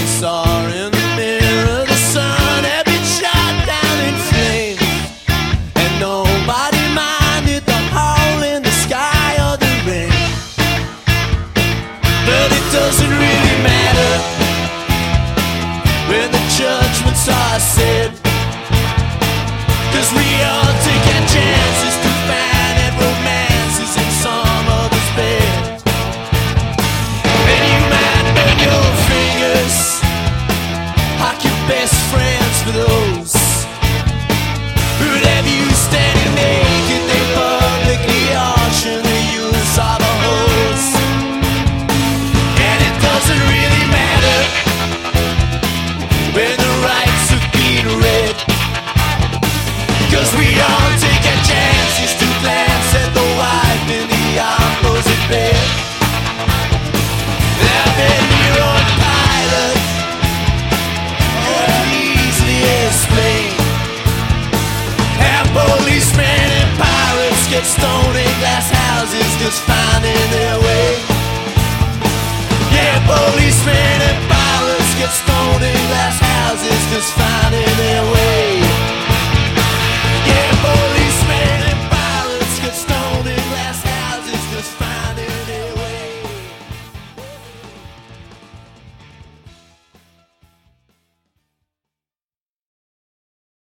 saw in the mirror the sun had been shot down in flames, and nobody minded the hole in the sky or the rain. But it doesn't really matter when the judgments are said, 'cause we all take our chances to find that romance is in some other's bed. And you might burn your fingers, hawk your best friends for those who'd have you standing naked. They publicly auction the use of a hose. And it doesn't really matter when the rights have been read, 'cause we all take our chances to glance at the wife in the opposite bed. I've been your own pilot, could easily explain how policemen and pirates get stoned in glass houses just finding their way.